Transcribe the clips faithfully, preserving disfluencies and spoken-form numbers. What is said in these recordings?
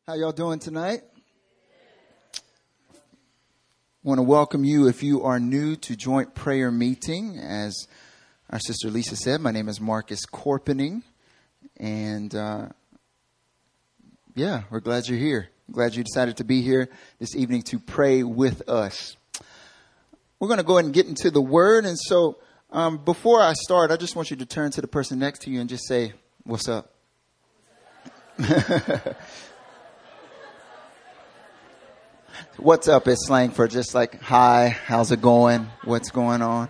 How y'all doing tonight? I want to welcome you if you are new to Joint Prayer Meeting. As our sister Lisa said, my name is Marcus Corpening. And uh, yeah, we're glad you're here. Glad you decided to be here this evening to pray with us. We're going to go ahead and get into the Word. And so um, before I start, I just want you to turn to the person next to you and just say, "What's up?" What's up is slang for just like, hi, how's it going? What's going on?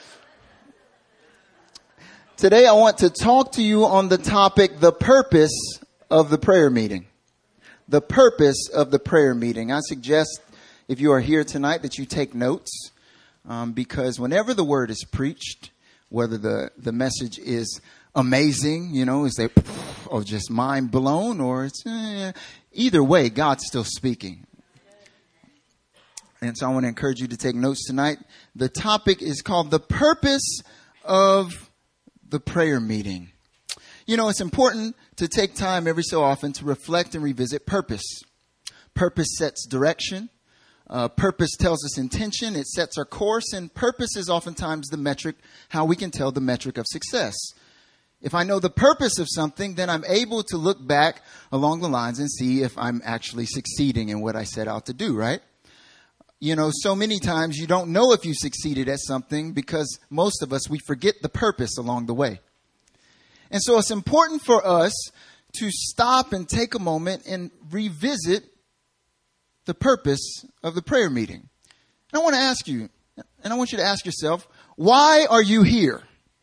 Today I want to talk to you on the topic, the purpose of the prayer meeting. The purpose of the prayer meeting. I suggest if you are here tonight that you take notes, um, because whenever the word is preached, whether the, the message is amazing, you know, is they or just mind blown, or it's eh, either way, God's still speaking. And so I want to encourage you to take notes tonight. The topic is called the purpose of the prayer meeting. You know, it's important to take time every so often to reflect and revisit purpose. Purpose sets direction. Uh, purpose tells us intention. It sets our course. And purpose is oftentimes the metric, how we can tell the metric of success. If I know the purpose of something, then I'm able to look back along the lines and see if I'm actually succeeding in what I set out to do, right? You know, so many times you don't know if you succeeded at something because most of us, we forget the purpose along the way. And so it's important for us to stop and take a moment and revisit the purpose of the prayer meeting. And I want to ask you, and I want you to ask yourself, why are you here?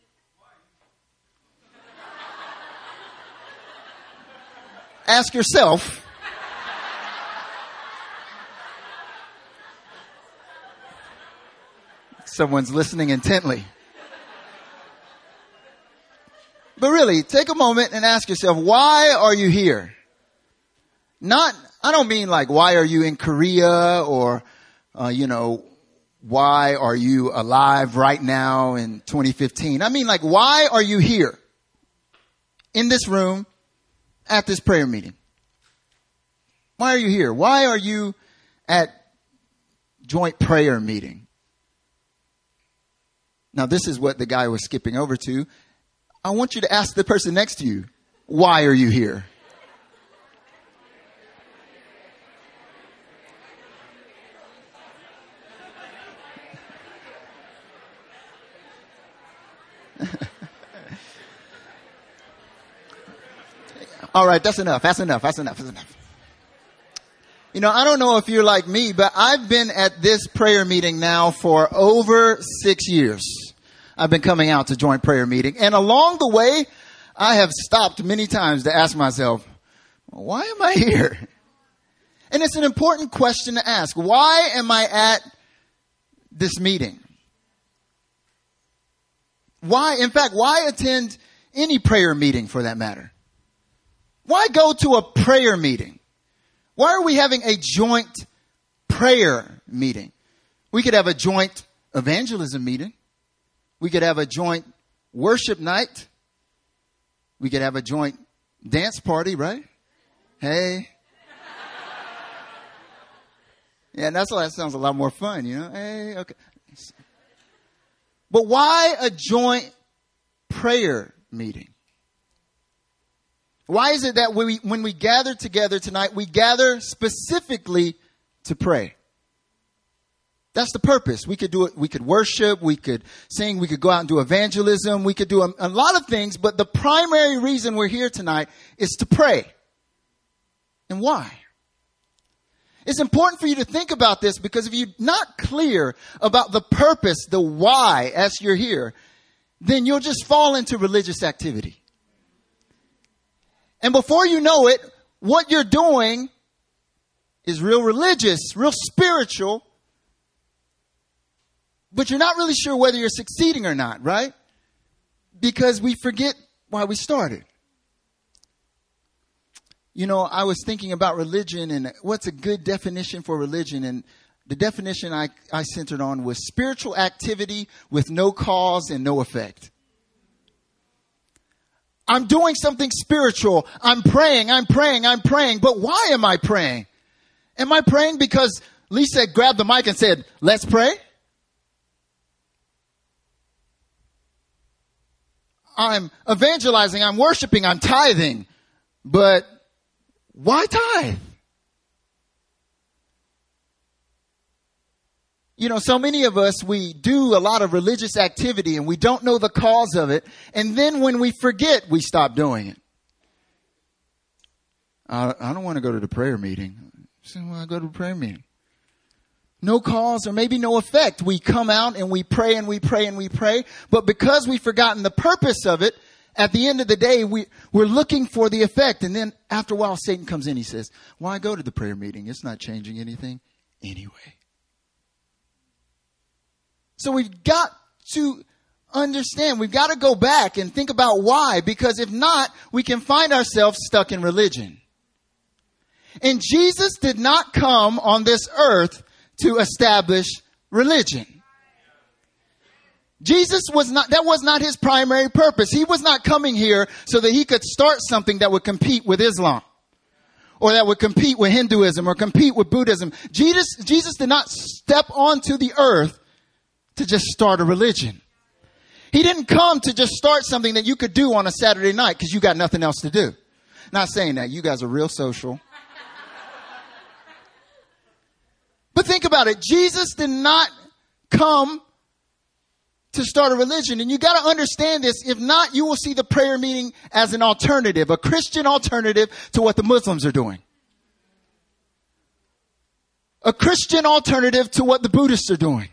Ask yourself. Someone's listening intently. But really, take a moment and ask yourself, why are you here? Not, I don't mean like, why are you in Korea, or, uh, you know, why are you alive right now in twenty fifteen? I mean, like, why are you here in this room at this prayer meeting? Why are you here? Why are you at Joint Prayer Meeting? Now, this is what the guy was skipping over to. I want you to ask the person next to you, why are you here? All right, that's enough. That's enough. That's enough. That's enough. You know, I don't know if you're like me, but I've been at this prayer meeting now for over six years. I've been coming out to Joint Prayer Meeting. And along the way, I have stopped many times to ask myself, why am I here? And it's an important question to ask. Why am I at this meeting? Why, in fact, why attend any prayer meeting for that matter? Why go to a prayer meeting? Why are we having a joint prayer meeting? We could have a joint evangelism meeting. We could have a joint worship night. We could have a joint dance party, right? Hey. Yeah, that's why that sounds a lot more fun, you know? Hey, okay. But why a joint prayer meeting? Why is it that we, when we gather together tonight, we gather specifically to pray? That's the purpose. We could do it. We could worship. We could sing. We could go out and do evangelism. We could do a, a lot of things. But the primary reason we're here tonight is to pray. And why? It's important for you to think about this, because if you're not clear about the purpose, the why, as you're here, then you'll just fall into religious activity. And before you know it, what you're doing is real religious, real spiritual, but you're not really sure whether you're succeeding or not, right? Because we forget why we started. You know, I was thinking about religion and what's a good definition for religion. And the definition I, I centered on was spiritual activity with no cause and no effect. I'm doing something spiritual. I'm praying, I'm praying, I'm praying. But why am I praying? Am I praying because Lisa grabbed the mic and said, let's pray? I'm evangelizing, I'm worshiping, I'm tithing. But why tithe? You know, so many of us, we do a lot of religious activity and we don't know the cause of it. And then when we forget, we stop doing it. I, I don't want to go to the prayer meeting. So well, I go to the prayer meeting. No cause or maybe no effect. We come out and we pray and we pray and we pray. But because we've forgotten the purpose of it, at the end of the day, we, we're looking for the effect. And then after a while, Satan comes in. He says, why go to the prayer meeting? It's not changing anything anyway. So we've got to understand, we've got to go back and think about why, because if not, we can find ourselves stuck in religion. And Jesus did not come on this earth to establish religion. Jesus was not, that was not his primary purpose. He was not coming here so that he could start something that would compete with Islam, or that would compete with Hinduism, or compete with Buddhism. Jesus, Jesus did not step onto the earth to just start a religion. He didn't come to just start something that you could do on a Saturday night because you got nothing else to do. Not saying that. You guys are real social. But think about it. Jesus did not come to start a religion. And you got to understand this. If not, you will see the prayer meeting as an alternative, a Christian alternative to what the Muslims are doing. A Christian alternative to what the Buddhists are doing.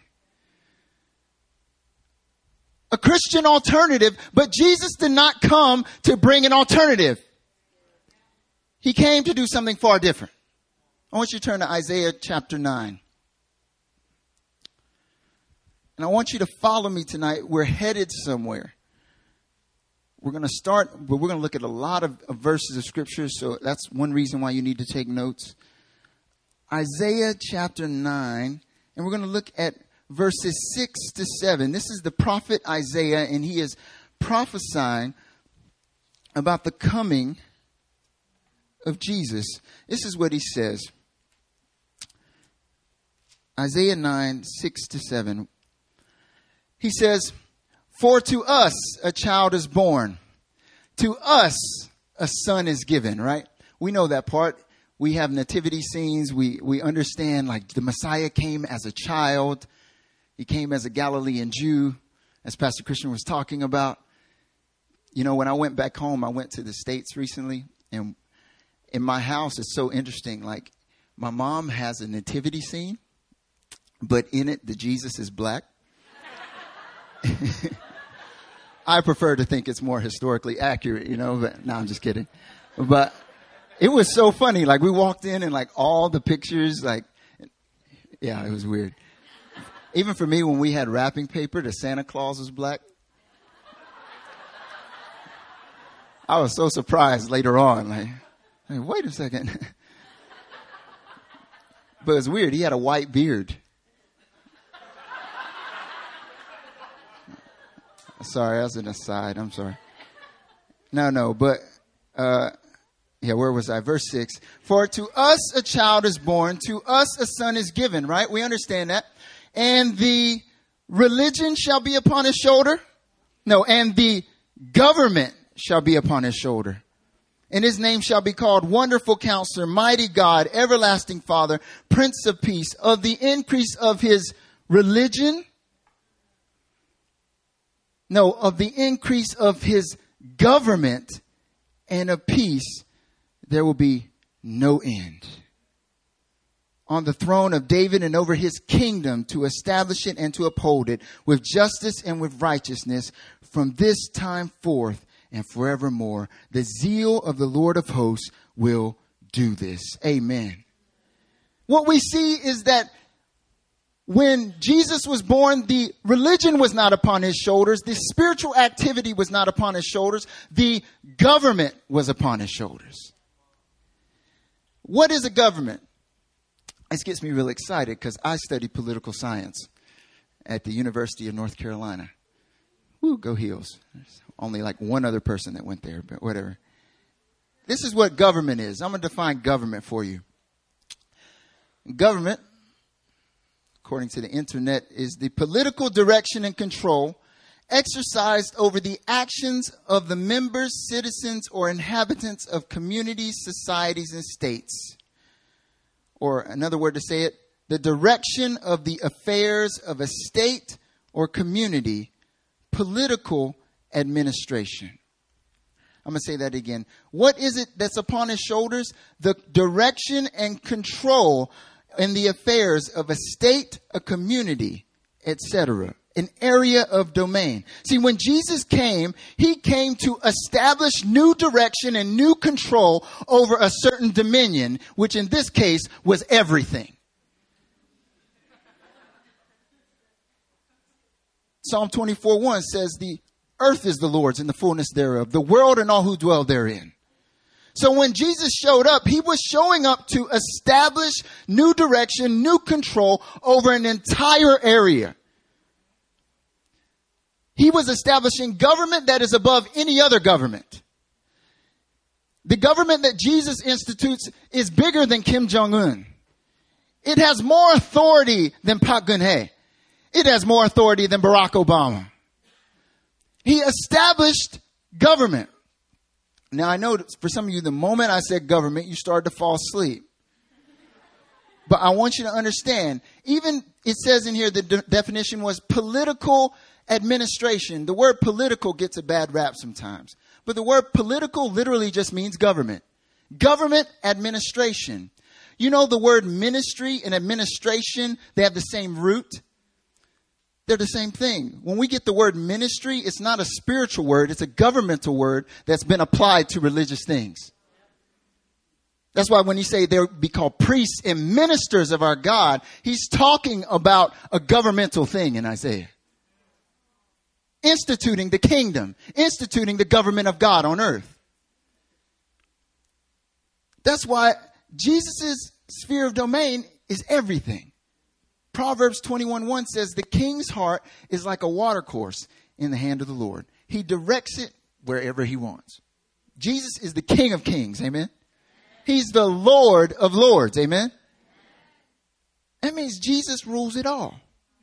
A Christian alternative, but Jesus did not come to bring an alternative. He came to do something far different. I want you to turn to Isaiah chapter nine. And I want you to follow me tonight. We're headed somewhere. We're going to start, but we're going to look at a lot of, of verses of scripture. So that's one reason why you need to take notes. Isaiah chapter nine, and we're going to look at verses six to seven. This is the prophet Isaiah, and he is prophesying about the coming of Jesus. This is what he says. Isaiah nine, six to seven. He says, for to us a child is born. To us a son is given, right? We know that part. We have nativity scenes. We, we understand like the Messiah came as a child. He came as a Galilean Jew, as Pastor Christian was talking about. You know, when I went back home, I went to the States recently, and in my house, it's so interesting. Like, my mom has a nativity scene, but in it, the Jesus is black. I prefer to think it's more historically accurate, you know, but no, I'm just kidding. But it was so funny. Like, we walked in and like all the pictures, like, yeah, it was weird. Even for me, when we had wrapping paper, the Santa Claus was black. I was so surprised later on. Like, hey, wait a second. But it's weird. He had a white beard. Sorry, that's an aside. I'm sorry. No, no, but, uh, yeah, where was I? Verse six. For to us a child is born, to us a son is given, right? We understand that. And the religion shall be upon his shoulder. No, and the government shall be upon his shoulder. And his name shall be called Wonderful Counselor, Mighty God, Everlasting Father, Prince of Peace. Of the increase of his religion, no, of the increase of his government and of peace, there will be no end. On the throne of David and over his kingdom, to establish it and to uphold it with justice and with righteousness from this time forth and forevermore. The zeal of the Lord of hosts will do this. Amen. What we see is that when Jesus was born, the religion was not upon his shoulders. The spiritual activity was not upon his shoulders. The government was upon his shoulders. What is a government? This gets me really excited because I study political science at the University of North Carolina. Woo, go Heels. There's only like one other person that went there, but whatever. This is what government is. I'm going to define government for you. Government, according to the internet, is the political direction and control exercised over the actions of the members, citizens, or inhabitants of communities, societies, and states. Or another word to say it, the direction of the affairs of a state or community, political administration. I'm going to say that again. What is it that's upon his shoulders? The direction and control in the affairs of a state, a community, et cetera. An area of domain. See, when Jesus came, he came to establish new direction and new control over a certain dominion, which in this case was everything. Psalm twenty-four one says, the earth is the Lord's and the fullness thereof, the world and all who dwell therein. So when Jesus showed up, he was showing up to establish new direction, new control over an entire area. He was establishing government that is above any other government. The government that Jesus institutes is bigger than Kim Jong-un. It has more authority than Park Geun-hye. It has more authority than Barack Obama. He established government. Now, I know for some of you, the moment I said government, you started to fall asleep. But I want you to understand, even it says in here, the de- definition was political administration. The word political gets a bad rap sometimes. But the word political literally just means government. Government administration. You know the word ministry and administration, they have the same root. They're the same thing. When we get the word ministry, it's not a spiritual word. It's a governmental word that's been applied to religious things. That's why when you say they'll be called priests and ministers of our God, he's talking about a governmental thing in Isaiah. Instituting the kingdom, instituting the government of God on earth. That's why Jesus' sphere of domain is everything. Proverbs twenty-one one says, the king's heart is like a watercourse in the hand of the Lord. He directs it wherever he wants. Jesus is the King of kings. Amen. He's the Lord of lords. Amen. That means Jesus rules it all.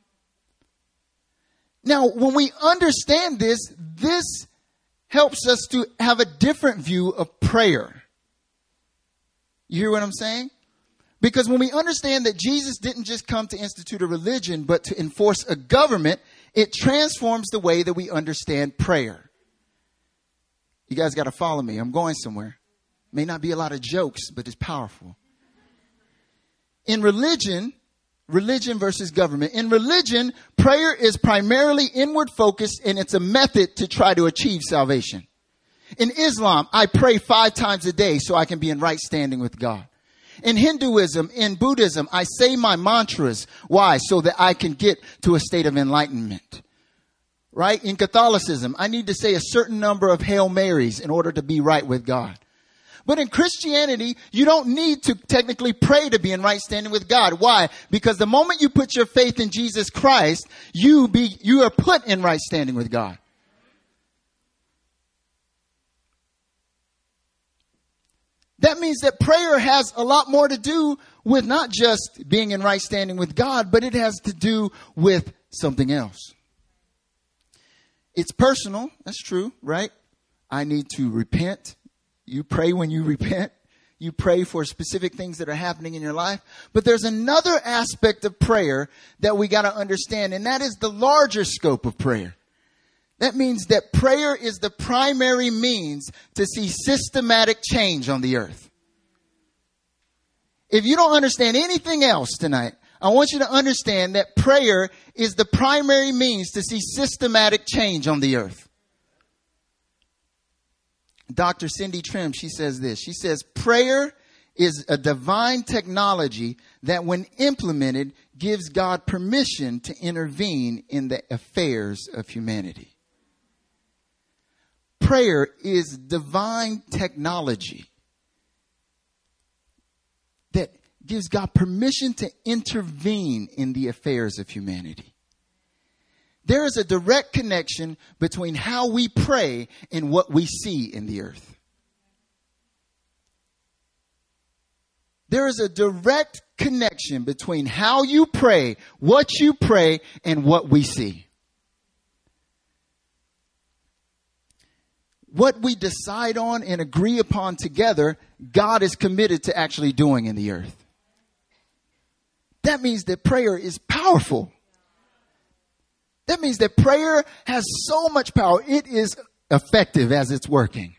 Now, when we understand this, this helps us to have a different view of prayer. You hear what I'm saying? Because when we understand that Jesus didn't just come to institute a religion, but to enforce a government, it transforms the way that we understand prayer. You guys got to follow me. I'm going somewhere. May not be a lot of jokes, but it's powerful. In religion, religion versus government. In religion, prayer is primarily inward focused, and it's a method to try to achieve salvation. In Islam, I pray five times a day so I can be in right standing with God. In Hinduism, in Buddhism, I say my mantras. Why? So that I can get to a state of enlightenment. Right? In Catholicism, I need to say a certain number of Hail Marys in order to be right with God. But in Christianity, you don't need to technically pray to be in right standing with God. Why? Because the moment you put your faith in Jesus Christ, you be, you are put in right standing with God. That means that prayer has a lot more to do with not just being in right standing with God, but it has to do with something else. It's personal. That's true, right? I need to repent. You pray when you repent. You pray for specific things that are happening in your life. But there's another aspect of prayer that we got to understand, and that is the larger scope of prayer. That means that prayer is the primary means to see systematic change on the earth. If you don't understand anything else tonight, I want you to understand that prayer is the primary means to see systematic change on the earth. Doctor Cindy Trim, she says this. She says, prayer is a divine technology that when implemented gives God permission to intervene in the affairs of humanity. Prayer is divine technology that gives God permission to intervene in the affairs of humanity. There is a direct connection between how we pray and what we see in the earth. There is a direct connection between how you pray, what you pray, and what we see. What we decide on and agree upon together, God is committed to actually doing in the earth. That means that prayer is powerful. That means that prayer has so much power. It is effective as it's working.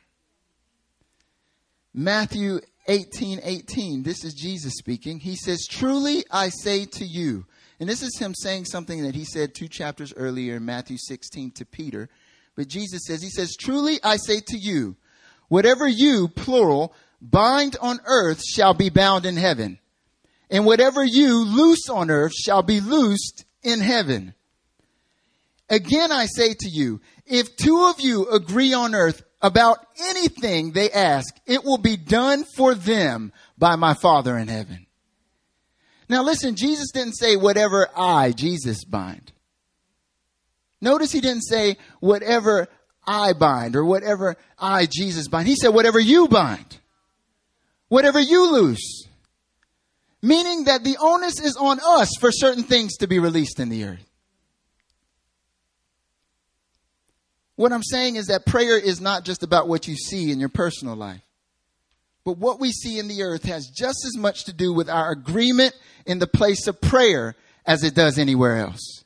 Matthew eighteen eighteen. This is Jesus speaking. He says, "Truly I say to you," and this is him saying something that he said two chapters earlier in Matthew sixteen to Peter. But Jesus says, he says, "Truly I say to you, whatever you," plural, "bind on earth shall be bound in heaven. And whatever you loose on earth shall be loosed in heaven. Again, I say to you, if two of you agree on earth about anything they ask, it will be done for them by my Father in heaven." Now listen, Jesus didn't say whatever I, Jesus, bind. Notice he didn't say whatever I bind or whatever I, Jesus, bind. He said whatever you bind, whatever you loose. Meaning that the onus is on us for certain things to be released in the earth. What I'm saying is that prayer is not just about what you see in your personal life. But what we see in the earth has just as much to do with our agreement in the place of prayer as it does anywhere else.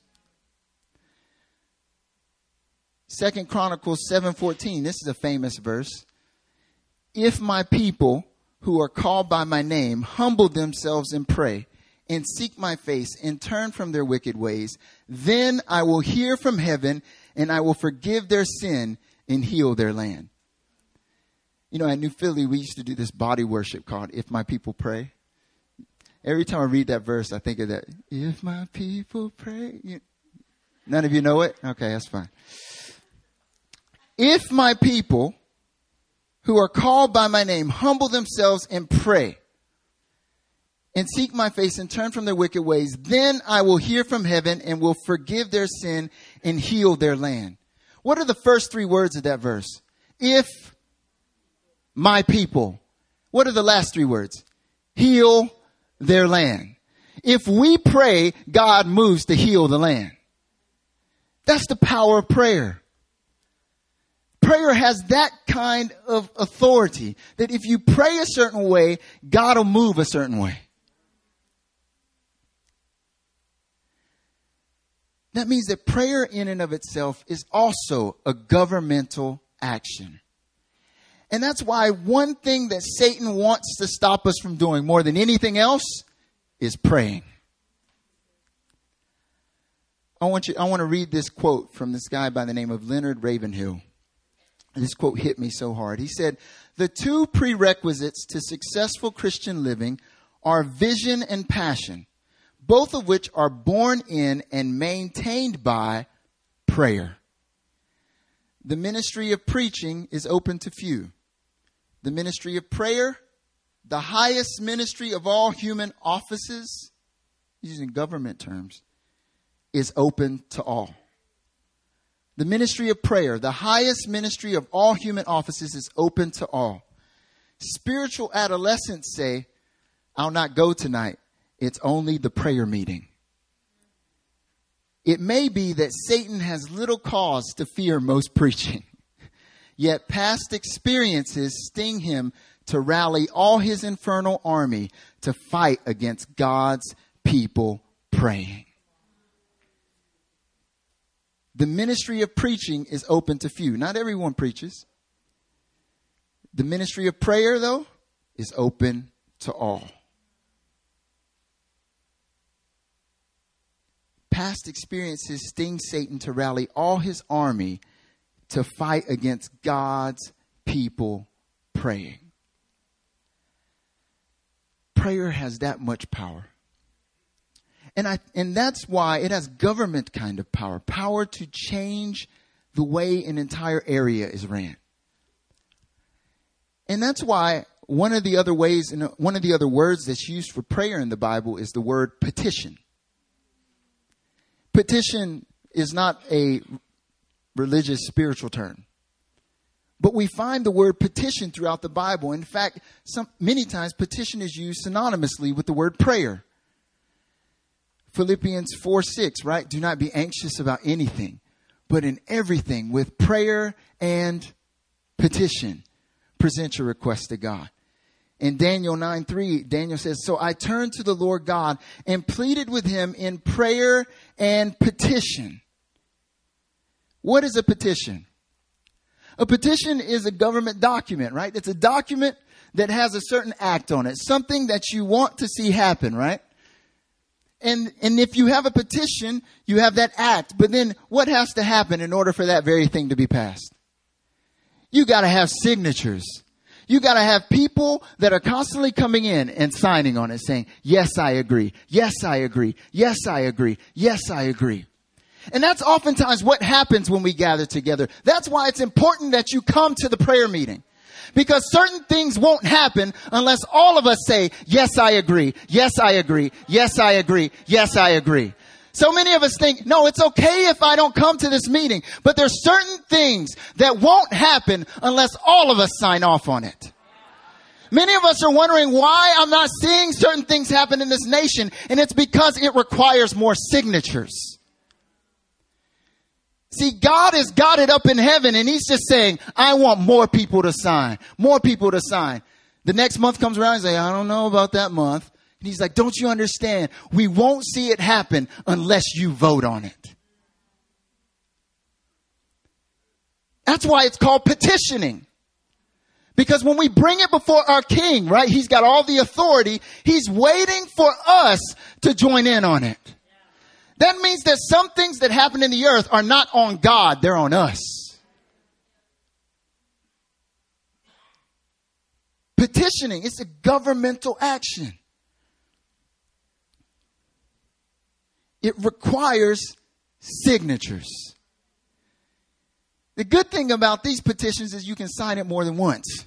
Second Chronicles seven fourteen. This is a famous verse. "If my people who are called by my name humble themselves and pray and seek my face and turn from their wicked ways, then I will hear from heaven and I will forgive their sin and heal their land." You know, at New Philly, we used to do this body worship called "If My People Pray." Every time I read that verse, I think of that. If my people pray. You, none of you know it? Okay, that's fine. If my people who are called by my name humble themselves and pray and seek my face and turn from their wicked ways, then I will hear from heaven and will forgive their sin and heal their land. What are the first three words of that verse? If my people. What are the last three words? Heal their land. If we pray, God moves to heal the land. That's the power of prayer. Prayer has that kind of authority that if you pray a certain way, God will move a certain way. That means that prayer in and of itself is also a governmental action. And that's why one thing that Satan wants to stop us from doing more than anything else is praying. I want you, I want to read this quote from this guy by the name of Leonard Ravenhill. This quote hit me so hard. He said, "The two prerequisites to successful Christian living are vision and passion, both of which are born in and maintained by prayer. The ministry of preaching is open to few. The ministry of prayer, the highest ministry of all human offices," using government terms, "is open to all." The ministry of prayer, the highest ministry of all human offices, is open to all. Spiritual adolescents say, "I'll not go tonight. It's only the prayer meeting." It may be that Satan has little cause to fear most preaching, yet past experiences sting him to rally all his infernal army to fight against God's people praying. The ministry of preaching is open to few. Not everyone preaches. The ministry of prayer, though, is open to all. Past experiences sting Satan to rally all his army to fight against God's people praying. Prayer has that much power. And I, and that's why it has government kind of power, power to change the way an entire area is ran. And that's why one of the other ways, and one of the other words that's used for prayer in the Bible is the word petition. Petition is not a religious spiritual term. But we find the word petition throughout the Bible. In fact, some, many times petition is used synonymously with the word prayer. Philippians four six, right? Do not be anxious about anything, but in everything with prayer and petition, present your request to God. In Daniel nine three, Daniel says, so I turned to the Lord God and pleaded with him in prayer and petition. What is a petition? A petition is a government document, right? It's a document that has a certain act on it, something that you want to see happen, right? And, and if you have a petition, you have that act. But then what has to happen in order for that very thing to be passed? You got to have signatures. You got to have people that are constantly coming in and signing on it saying, yes, I agree. Yes, I agree. Yes, I agree. Yes, I agree. And that's oftentimes what happens when we gather together. That's why it's important that you come to the prayer meeting. Because certain things won't happen unless all of us say, yes, I agree. Yes, I agree. Yes, I agree. Yes, I agree. So many of us think, no, it's okay if I don't come to this meeting. But there's certain things that won't happen unless all of us sign off on it. Many of us are wondering why I'm not seeing certain things happen in this nation. And it's because it requires more signatures. See, God has got it up in heaven and he's just saying, I want more people to sign, more people to sign. The next month comes around and say, I don't know about that month. And he's like, don't you understand? We won't see it happen unless you vote on it. That's why it's called petitioning. Because when we bring it before our king, right, he's got all the authority. He's waiting for us to join in on it. That means that some things that happen in the earth are not on God, they're on us. Petitioning, it's a governmental action. It requires signatures. The good thing about these petitions is you can sign it more than once.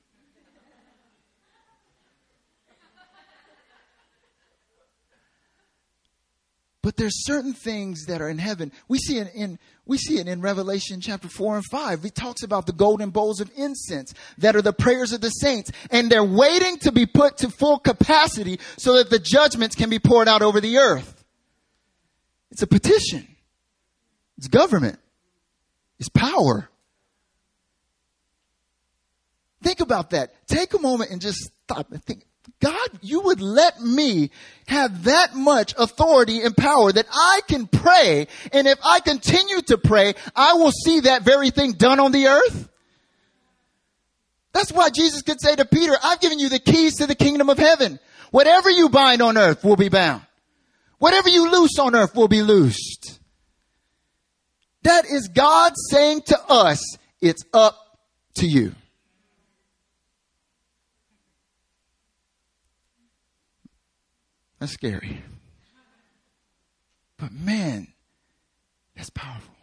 But there's certain things that are in heaven. We see it in, we see it in Revelation chapter four and five. It talks about the golden bowls of incense that are the prayers of the saints. And they're waiting to be put to full capacity so that the judgments can be poured out over the earth. It's a petition. It's government. It's power. Think about that. Take a moment and just stop and think. God, you would let me have that much authority and power that I can pray. And if I continue to pray, I will see that very thing done on the earth. That's why Jesus could say to Peter, I've given you the keys to the kingdom of heaven. Whatever you bind on earth will be bound. Whatever you loose on earth will be loosed. That is God saying to us, it's up to you. That's scary. But man, that's powerful.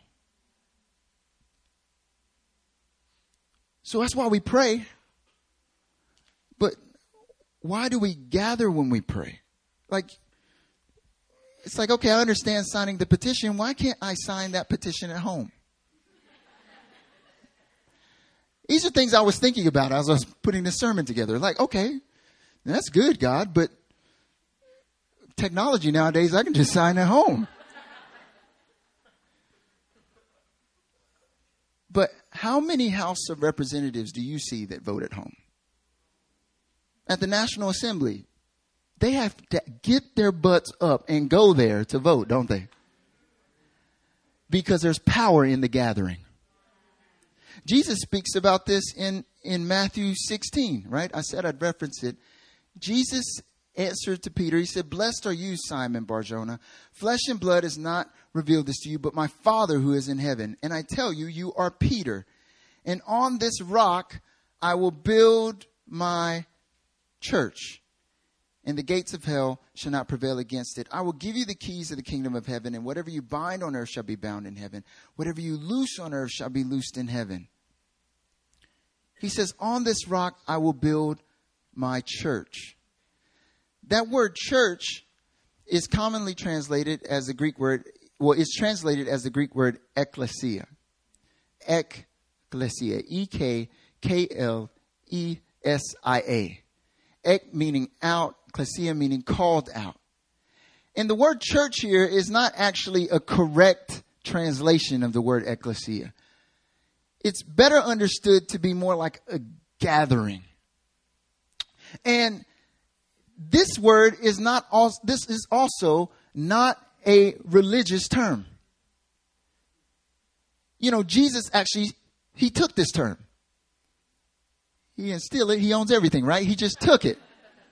So that's why we pray. But why do we gather when we pray? Like, it's like, okay, I understand signing the petition. Why can't I sign that petition at home? These are things I was thinking about as I was putting this sermon together. Like, okay, that's good, God, but technology nowadays, I can just sign at home. But how many House of Representatives do you see that vote at home? At the National Assembly, they have to get their butts up and go there to vote, don't they? Because there's power in the gathering. Jesus speaks about this in, in Matthew sixteen, right? I said I'd reference it. Jesus answered to Peter, he said, blessed are you, Simon Bar-Jonah. Flesh and blood has not revealed this to you, but my Father who is in heaven. And I tell you, you are Peter. And on this rock, I will build my church. And the gates of hell shall not prevail against it. I will give you the keys of the kingdom of heaven. And whatever you bind on earth shall be bound in heaven. Whatever you loose on earth shall be loosed in heaven. He says, on this rock, I will build my church. That word church is commonly translated as the Greek word well, it's translated as the Greek word ekklesia. Ekklesia. E K K L E S I A. Ek meaning out, klesia meaning called out. And the word church here is not actually a correct translation of the word ekklesia. It's better understood to be more like a gathering. And this word is not also, this is also not a religious term. You know, Jesus actually, he took this term. He didn't steal it. He owns everything, right? He just took it.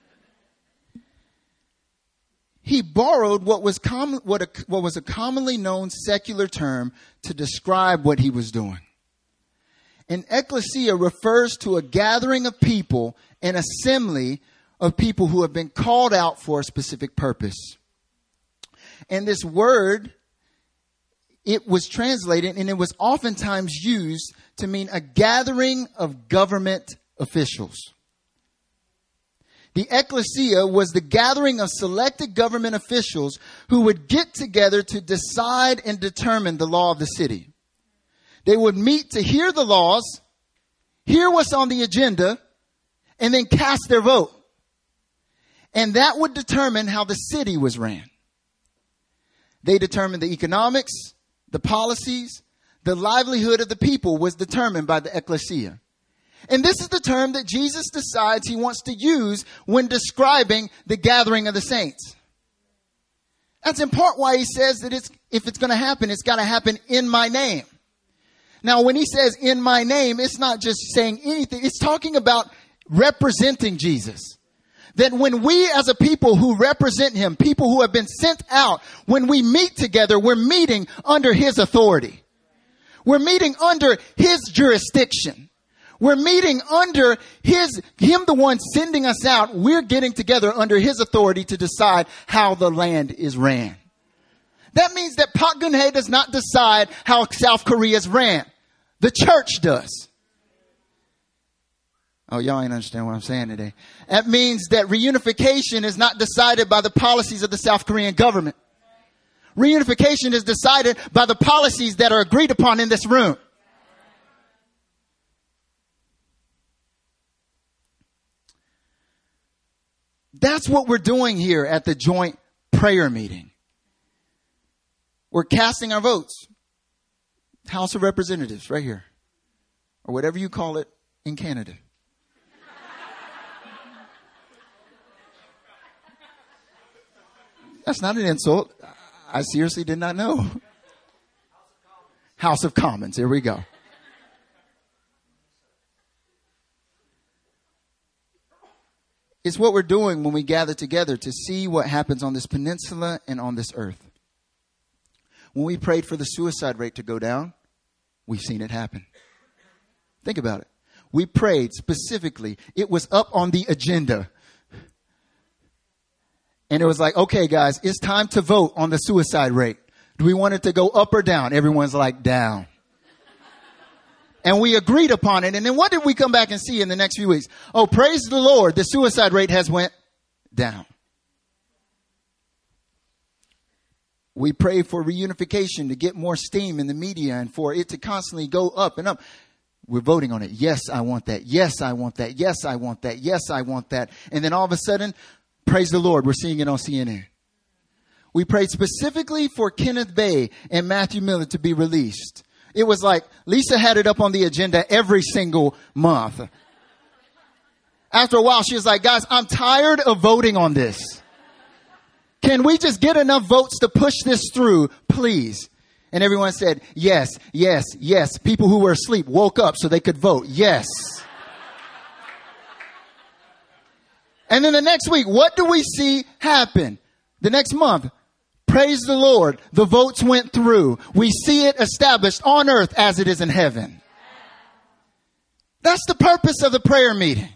He borrowed what was common, what, a, what was a commonly known secular term to describe what he was doing. And ekklesia refers to a gathering of people, an assembly of people who have been called out for a specific purpose. And this word, it was translated and it was oftentimes used to mean a gathering of government officials. The ekklesia was the gathering of selected government officials who would get together to decide and determine the law of the city. They would meet to hear the laws, hear what's on the agenda, and then cast their vote. And that would determine how the city was ran. They determined the economics, the policies, the livelihood of the people was determined by the ekklesia. And this is the term that Jesus decides he wants to use when describing the gathering of the saints. That's in part why he says that it's, if it's going to happen, it's got to happen in my name. Now, when he says in my name, it's not just saying anything. It's talking about representing Jesus. That when we as a people who represent him, people who have been sent out, when we meet together, we're meeting under his authority. We're meeting under his jurisdiction. We're meeting under his, him the one sending us out. We're getting together under his authority to decide how the land is ran. That means that Park Geun-hye does not decide how South Korea is ran. The church does. Oh, y'all ain't understand what I'm saying today. That means that reunification is not decided by the policies of the South Korean government. Reunification is decided by the policies that are agreed upon in this room. That's what we're doing here at the joint prayer meeting. We're casting our votes. House of Representatives, right here. Or whatever you call it in Canada. That's not an insult. I seriously did not know. House of Commons. Here we go. It's what we're doing when we gather together to see what happens on this peninsula and on this earth. When we prayed for the suicide rate to go down, we've seen it happen. Think about it. We prayed specifically. It was up on the agenda. And it was like, okay, guys, it's time to vote on the suicide rate. Do we want it to go up or down? Everyone's like, down. And we agreed upon it. And then what did we come back and see in the next few weeks? Oh, praise the Lord. The suicide rate has went down. We pray for reunification to get more steam in the media and for it to constantly go up and up. We're voting on it. Yes, I want that. Yes, I want that. Yes, I want that. Yes, I want that. And then all of a sudden, praise the Lord, we're seeing it on C N N. We prayed specifically for Kenneth Bay and Matthew Miller to be released. It was like Lisa had it up on the agenda every single month. After a while, she was like, guys, I'm tired of voting on this. Can we just get enough votes to push this through, please? And everyone said, yes, yes, yes. People who were asleep woke up so they could vote. Yes. And then the next week, what do we see happen? The next month, praise the Lord. The votes went through. We see it established on earth as it is in heaven. That's the purpose of the prayer meeting.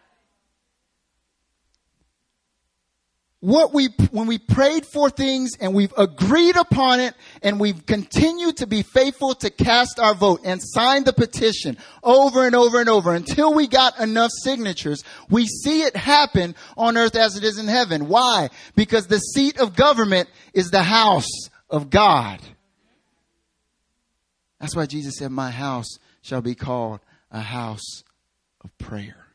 What we, when we prayed for things and we've agreed upon it and we've continued to be faithful to cast our vote and sign the petition over and over and over until we got enough signatures, we see it happen on earth as it is in heaven. Why? Because the seat of government is the house of God. That's why Jesus said, my house shall be called a house of prayer.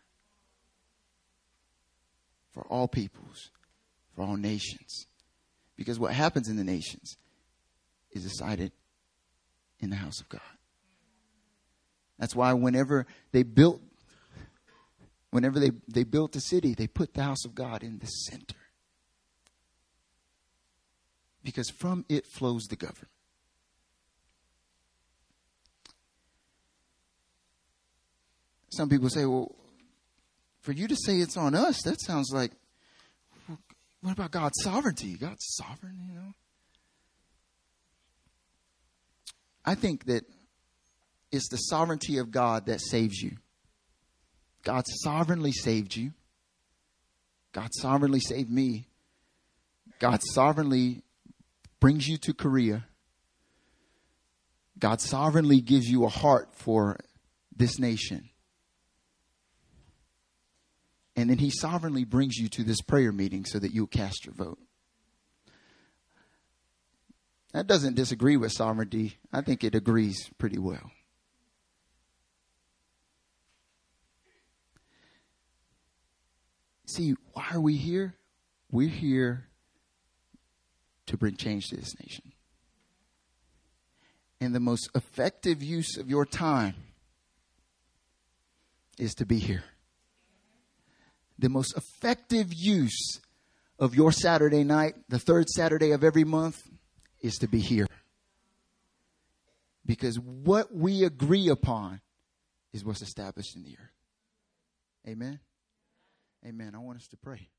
For all peoples, for all nations. Because what happens in the nations is decided in the house of God. That's why whenever they built, whenever they, they built the city, they put the house of God in the center. Because from it flows the government. Some people say, well, for you to say it's on us, that sounds like, what about God's sovereignty? God's sovereign, you know? I think that it's the sovereignty of God that saves you. God sovereignly saved you. God sovereignly saved me. God sovereignly brings you to Korea. God sovereignly gives you a heart for this nation. And then he sovereignly brings you to this prayer meeting so that you'll cast your vote. That doesn't disagree with sovereignty. I think it agrees pretty well. See, why are we here? We're here to bring change to this nation. And the most effective use of your time is to be here. The most effective use of your Saturday night, the third Saturday of every month, is to be here. Because what we agree upon is what's established in the earth. Amen? Amen. I want us to pray.